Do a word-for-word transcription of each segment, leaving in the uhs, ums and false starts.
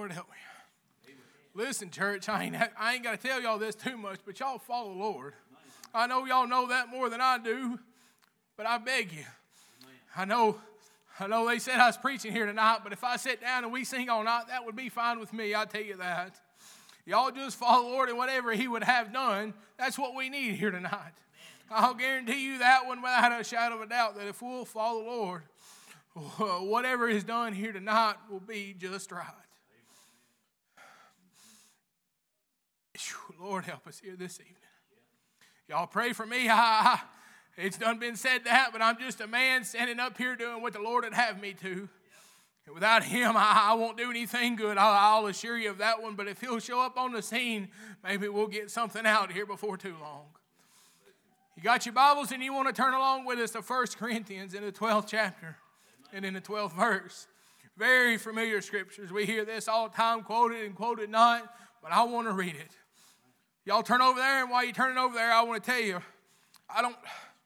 Lord help me. Listen, church, I ain't, I ain't got to tell y'all this too much, but y'all follow the Lord. I know y'all know that more than I do, but I beg you. I know, I know they said I was preaching here tonight, but if I sit down and we sing all night, that would be fine with me, I tell you that. Y'all just follow the Lord and whatever He would have done, that's what we need here tonight. I'll guarantee you that one without a shadow of a doubt, that if we'll follow the Lord, whatever is done here tonight will be just right. Lord help us here this evening. Y'all pray for me. I, I, it's done been said that, but I'm just a man standing up here doing what the Lord would have me to. And without Him, I, I won't do anything good. I'll, I'll assure you of that one. But if He'll show up on the scene, maybe we'll get something out here before too long. You got your Bibles and you want to turn along with us to First Corinthians in the twelfth chapter and in the twelfth verse. Very familiar scriptures. We hear this all the time, quoted and quoted not, but I want to read it. Y'all turn over there, and while you're turning over there, I want to tell you, I don't...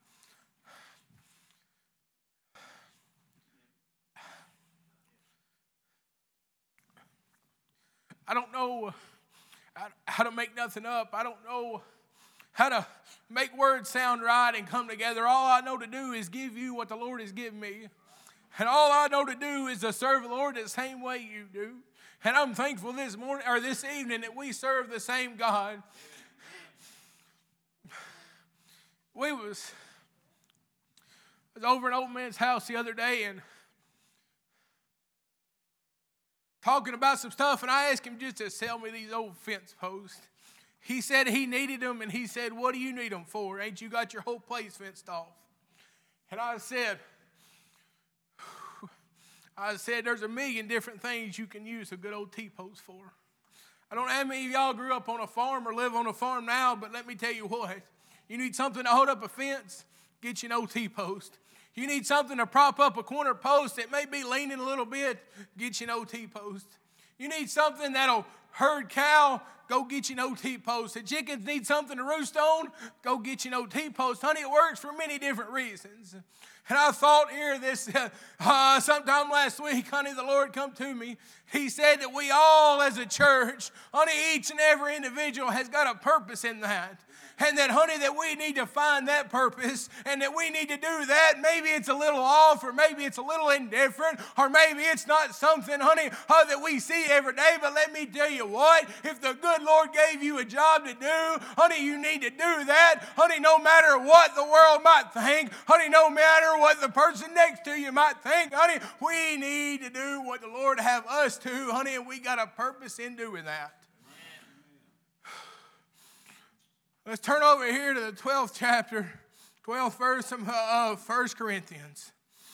I don't know how to make nothing up. I don't know how to make words sound right and come together. All I know to do is give you what the Lord has given me. And all I know to do is to serve the Lord the same way you do. And I'm thankful this morning or this evening that we serve the same God. We was, I was over at an old man's house the other day and talking about some stuff, and I asked him just to sell me these old fence posts. He said he needed them, and he said, "What do you need them for? Ain't you got your whole place fenced off?" And I said, I said, there's a million different things you can use a good old T-post for. I don't know how many of y'all grew up on a farm or live on a farm now, but let me tell you what. You need something to hold up a fence, get you an old T-post. You need something to prop up a corner post that may be leaning a little bit, get you an O T-post. You need something that'll herd cow, go get you an O T-post. The chickens need something to roost on, go get you an O T-post. Honey, it works for many different reasons. And I thought here this, uh, uh, sometime last week, honey, the Lord come to me. He said that we all as a church, honey, each and every individual has got a purpose in that. And that, honey, that we need to find that purpose and that we need to do that. Maybe it's a little off or maybe it's a little indifferent or maybe it's not something, honey, uh, that we see every day. But let me tell you what, if the good Lord gave you a job to do, honey, you need to do that. Honey, no matter what the world might think, honey, no matter what the person next to you might think, honey, we need to do what the Lord have us to, honey, and we got a purpose in doing that. Let's turn over here to the twelfth chapter, twelfth verse of First Corinthians.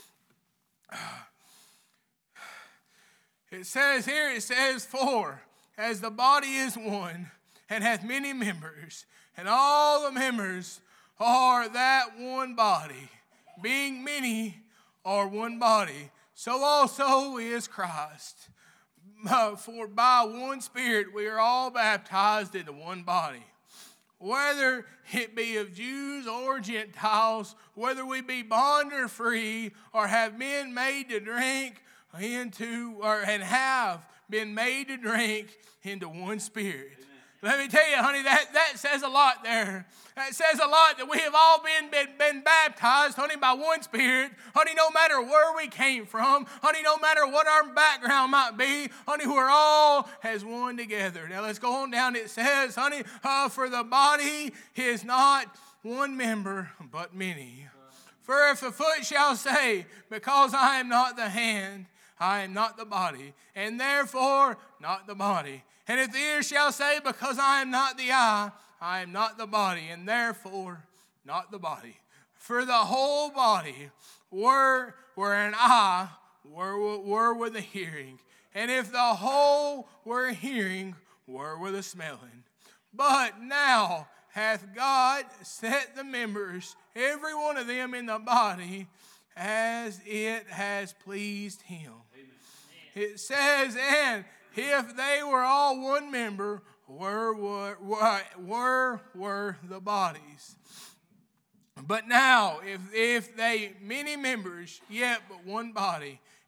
It says here, it says, "For as the body is one, and hath many members, and all the members are that one body, being many are one body, so also is Christ. For by one Spirit we are all baptized into one body. Whether it be of Jews or Gentiles, whether we be bond or free, or have been made to drink into, or and have been made to drink into one Spirit." Amen. Let me tell you, honey, that, that says a lot there. That says a lot that we have all been, been, been baptized, honey, by one Spirit. Honey, no matter where we came from, honey, no matter what our background might be, honey, we're all as one together. Now let's go on down. It says, honey, uh, for the body is not one member, but many. For if the foot shall say, because I am not the hand, I am not the body, and therefore not the body. And if the ear shall say, because I am not the eye, I am not the body, and therefore not the body. For the whole body were, were an eye, were, were with the hearing. And if the whole were hearing, were with the smelling. But now hath God set the members, every one of them in the body, as it has pleased him. Amen. It says, and if they were all one member, were were, were, were the bodies. But now, if, if they many members, yet but one body,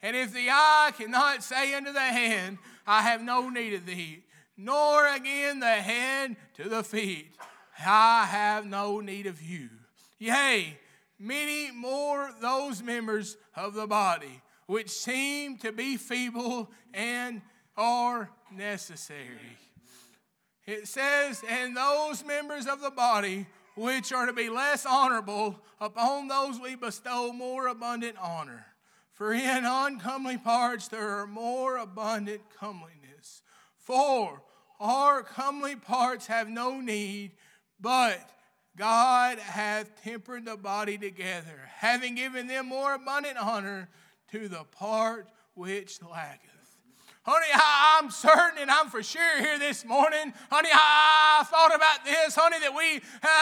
And if the eye cannot say unto the hand, I have no need of thee, nor again the head to the feet, I have no need of you. Yea, many more those members of the body, which seem to be feeble and are necessary. It says, and those members of the body which are to be less honorable, upon those we bestow more abundant honor. For in uncomely parts there are more abundant comeliness. For our comely parts have no need, but God hath tempered the body together, having given them more abundant honor to the part which lacketh. Honey, I, I'm certain and I'm for sure here this morning. Honey, I, I thought about this, honey, that we, uh,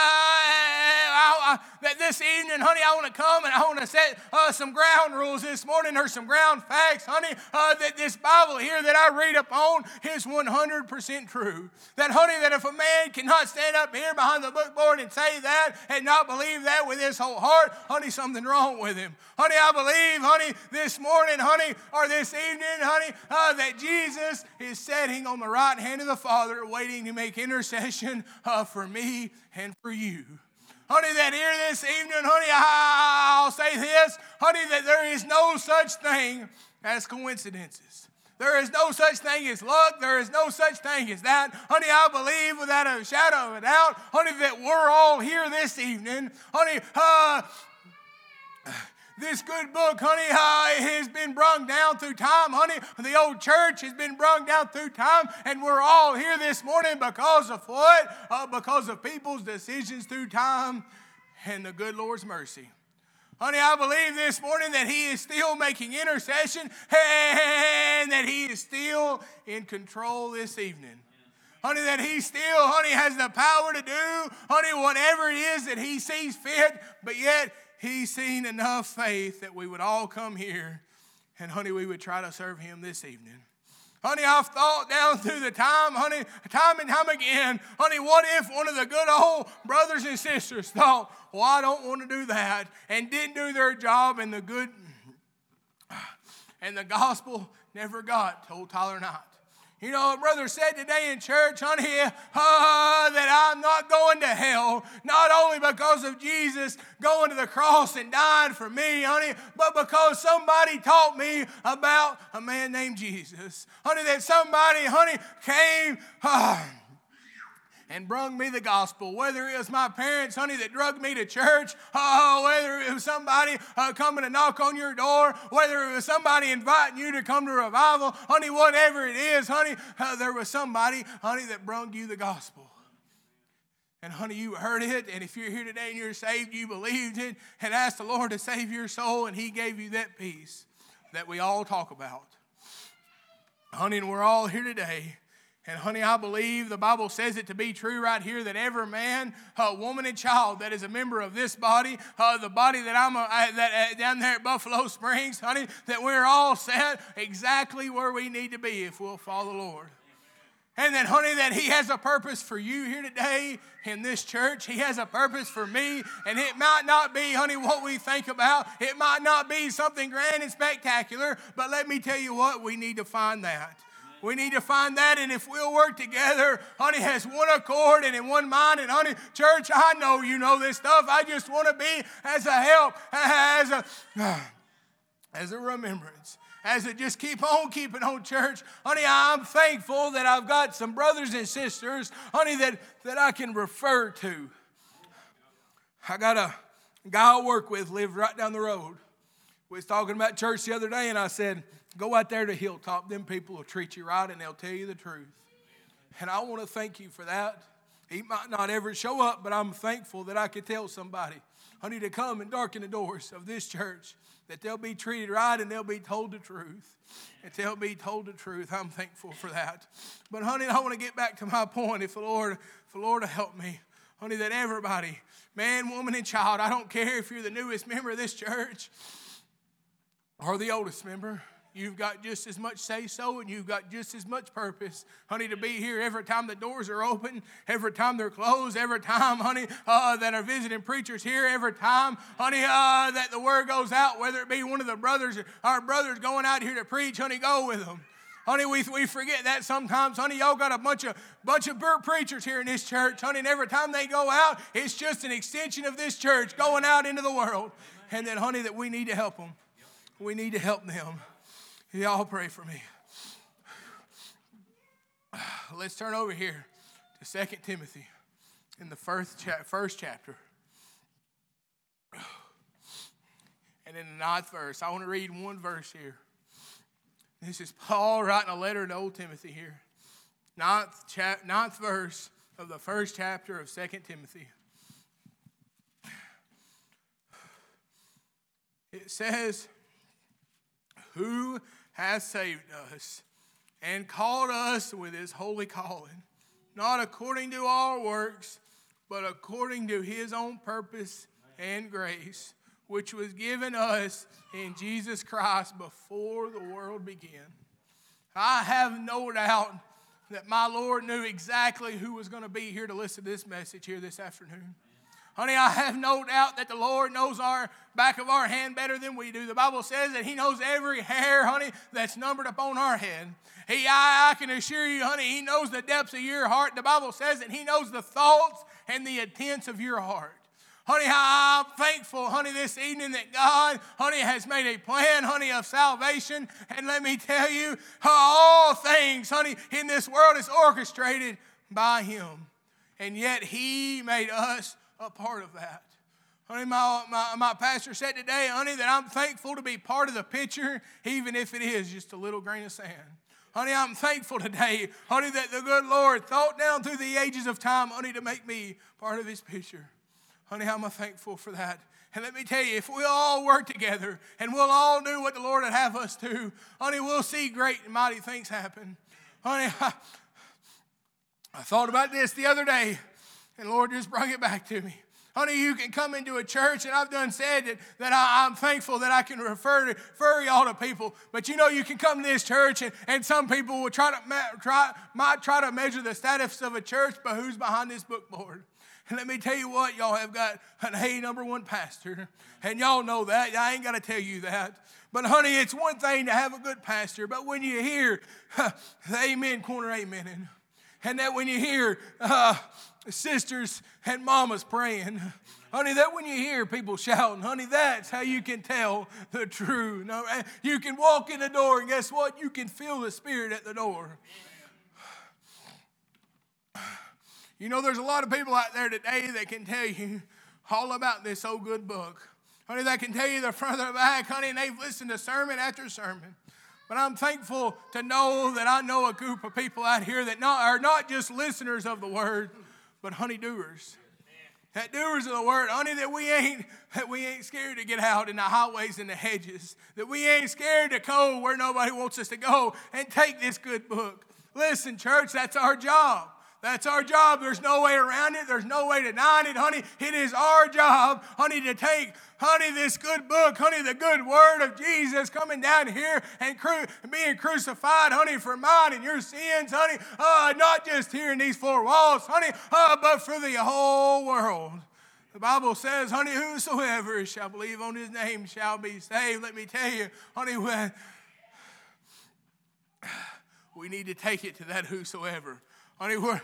I, I, that this evening, honey, I want to come and I want to set uh, some ground rules this morning or some ground facts, honey, uh, that this Bible here that I read upon is one hundred percent true. That, honey, that if a man cannot stand up here behind the bookboard and say that and not believe that with his whole heart, honey, something's wrong with him. Honey, I believe, honey, this morning, honey, or this evening, honey, uh, that Jesus is sitting on the right hand of the Father waiting to make intercession uh, for me and for you. Honey, that here this evening, honey, I'll say this, honey, that there is no such thing as coincidences. There is no such thing as luck. There is no such thing as that. Honey, I believe without a shadow of a doubt, honey, that we're all here this evening. Honey, uh... This good book, honey, uh, has been brung down through time, honey. The old church has been brung down through time, and we're all here this morning because of what? Uh, because of people's decisions through time and the good Lord's mercy. Honey, I believe this morning that He is still making intercession and that He is still in control this evening. Honey, that He still, honey, has the power to do, honey, whatever it is that He sees fit, but yet He's seen enough faith that we would all come here and, honey, we would try to serve Him this evening. Honey, I've thought down through the time, honey, time and time again, honey, what if one of the good old brothers and sisters thought, well, I don't want to do that, and didn't do their job, and the good, and the gospel never got to old Tyler Knight. You know, what brother said today in church, honey, uh, that I'm not going to hell, not only because of Jesus going to the cross and dying for me, honey, but because somebody taught me about a man named Jesus. Honey, that somebody, honey, came uh, and brung me the gospel, whether it was my parents, honey, that drugged me to church, uh, whether it was somebody uh, coming to knock on your door, whether it was somebody inviting you to come to revival, honey, whatever it is, honey, uh, there was somebody, honey, that brung you the gospel. And honey, you heard it, and if you're here today and you're saved, you believed it and asked the Lord to save your soul, and He gave you that peace that we all talk about. Honey, and we're all here today. And honey, I believe the Bible says it to be true right here that every man, uh, woman, and child that is a member of this body, uh, the body that I'm a, uh, that uh, down there at Buffalo Springs, honey, that we're all set exactly where we need to be if we'll follow the Lord. And that, honey, that He has a purpose for you here today in this church. He has a purpose for me. And it might not be, honey, what we think about. It might not be something grand and spectacular. But let me tell you what, we need to find that. We need to find that, and if we'll work together, honey, as one accord and in one mind, and honey, church, I know you know this stuff. I just want to be as a help, as a, as a remembrance, as a just keep on keeping on, church. Honey, I'm thankful that I've got some brothers and sisters, honey, that, that I can refer to. I got a guy I work with, lived right down the road. We was talking about church the other day, and I said, go out there to Hilltop. Them people will treat you right, and they'll tell you the truth. And I want to thank you for that. He might not ever show up, but I'm thankful that I could tell somebody, honey, to come and darken the doors of this church, that they'll be treated right and they'll be told the truth. That they'll be told the truth. I'm thankful for that. But, honey, I want to get back to my point. If the Lord, if the Lord will help me, honey, that everybody, man, woman, and child, I don't care if you're the newest member of this church or the oldest member, you've got just as much say-so and you've got just as much purpose, honey, to be here every time the doors are open, every time they're closed, every time, honey, uh, that are visiting preachers here, every time, honey, uh, that the word goes out, whether it be one of the brothers, our brothers going out here to preach, honey, go with them. Honey, we, we forget that sometimes. Honey, y'all got a bunch of bunch of preachers here in this church. Honey, and every time they go out, it's just an extension of this church going out into the world. And then, honey, that we need to help them. We need to help them. Y'all pray for me. Let's turn over here to Second Timothy in the first, cha- first chapter. And in the ninth verse, I want to read one verse here. This is Paul writing a letter to old Timothy here. Ninth, chap- ninth verse of the first chapter of Second Timothy. It says, who has saved us and called us with his holy calling, not according to our works, but according to his own purpose and grace, which was given us in Jesus Christ before the world began. I have no doubt that my Lord knew exactly who was going to be here to listen to this message here this afternoon. Honey, I have no doubt that the Lord knows our back of our hand better than we do. The Bible says that he knows every hair, honey, that's numbered upon our head. He, I, I can assure you, honey, he knows the depths of your heart. The Bible says that he knows the thoughts and the intents of your heart. Honey, I'm thankful, honey, this evening that God, honey, has made a plan, honey, of salvation. And let me tell you, all things, honey, in this world is orchestrated by him. And yet he made us a part of that. Honey, my, my, my pastor said today, honey, that I'm thankful to be part of the picture, even if it is just a little grain of sand. Honey, I'm thankful today, honey, that the good Lord thought down through the ages of time, honey, to make me part of his picture. Honey, I'm thankful for that. And let me tell you, if we all work together and we'll all do what the Lord would have us do, honey, we'll see great and mighty things happen. Honey, I, I thought about this the other day, and the Lord just brought it back to me. Honey, you can come into a church, and I've done said that, that I, I'm thankful that I can refer to refer y'all to people. But you know, you can come to this church, and, and some people will try to try might try to measure the status of a church by who's behind this bookboard. And let me tell you what, y'all have got an A number one pastor. And y'all know that. I ain't got to tell you that. But honey, it's one thing to have a good pastor. But when you hear huh, the amen corner amening, and that when you hear uh, sisters and mamas praying, honey, that when you hear people shouting, honey, that's how you can tell the true. No, you can walk in the door, and guess what? You can feel the Spirit at the door. You know, there's a lot of people out there today that can tell you all about this old good book. Honey, they can tell you the front or the back, honey, and they've listened to sermon after sermon. But I'm thankful to know that I know a group of people out here that not, are not just listeners of the word, but honey, doers. That doers of the word, honey, that we ain't that we ain't scared to get out in the highways and the hedges. That we ain't scared to go where nobody wants us to go and take this good book. Listen, church, that's our job. That's our job. There's no way around it. There's no way denying it, honey. It is our job, honey, to take, honey, this good book, honey, the good word of Jesus coming down here and cru- being crucified, honey, for mine and your sins, honey, uh, not just here in these four walls, honey, uh, but for the whole world. The Bible says, honey, whosoever shall believe on his name shall be saved. Let me tell you, honey, when we need to take it to that whosoever. Honey, we're,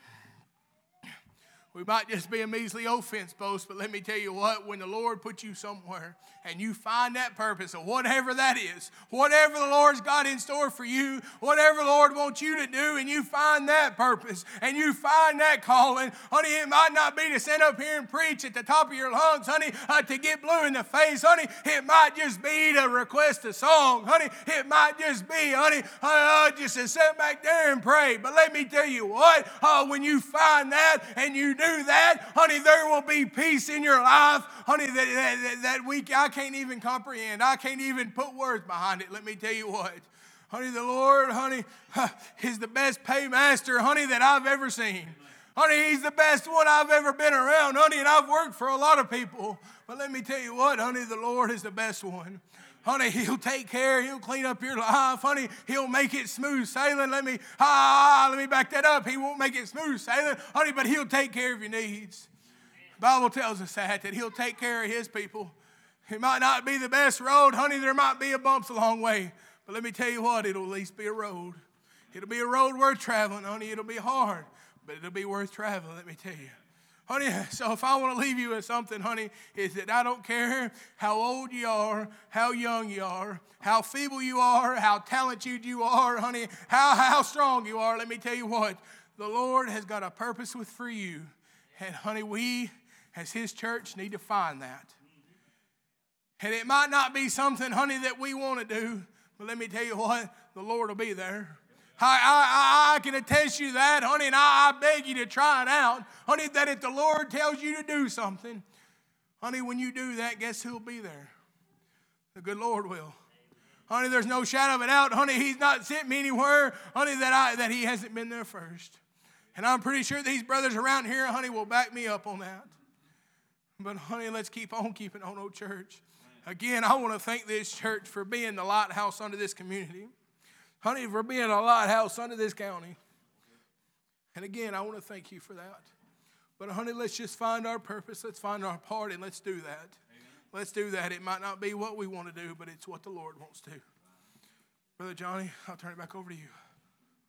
we might just be a measly old fence post, but let me tell you what, when the Lord puts you somewhere and you find that purpose of whatever that is, whatever the Lord's got in store for you, whatever the Lord wants you to do, and you find that purpose and you find that calling, honey, it might not be to stand up here and preach at the top of your lungs, honey, uh, to get blue in the face, honey. It might just be to request a song, honey. It might just be, honey, uh, just to sit back there and pray. But let me tell you what, uh, when you find that and you do that, honey, there will be peace in your life, honey, that, that, that we, I can't even comprehend. I can't even put words behind it. Let me tell you what, honey, the Lord, honey, is the best paymaster, honey, that I've ever seen. Honey, he's the best one I've ever been around, honey, and I've worked for a lot of people. But let me tell you what, honey, the Lord is the best one. Honey, he'll take care. He'll clean up your life. Honey, he'll make it smooth sailing. Let me, ah, let me back that up. He won't make it smooth sailing, honey, but he'll take care of your needs. The Bible tells us that, that he'll take care of his people. It might not be the best road, honey. There might be a bumps along the way. But let me tell you what, it'll at least be a road. It'll be a road worth traveling, honey. It'll be hard, but it'll be worth traveling, let me tell you. Honey, so if I want to leave you with something, honey, is that I don't care how old you are, how young you are, how feeble you are, how talented you are, honey, how, how strong you are. Let me tell you what, the Lord has got a purpose with for you. And honey, we as his church need to find that. And it might not be something, honey, that we want to do, but let me tell you what, the Lord will be there. I, I, I can attest you that, honey, and I, I beg you to try it out. Honey, that if the Lord tells you to do something, honey, when you do that, guess who'll be there? The good Lord will. Honey, there's no shadow of a doubt. Honey, he's not sent me anywhere, honey, that, I, that he hasn't been there first. And I'm pretty sure these brothers around here, honey, will back me up on that. But, honey, let's keep on keeping on, oh church. Again, I want to thank this church for being the lighthouse under this community. Honey, for being a lighthouse under this county. And again, I want to thank you for that. But honey, let's just find our purpose. Let's find our part, and let's do that. Amen. Let's do that. It might not be what we want to do, but it's what the Lord wants to. Brother Johnny, I'll turn it back over to you.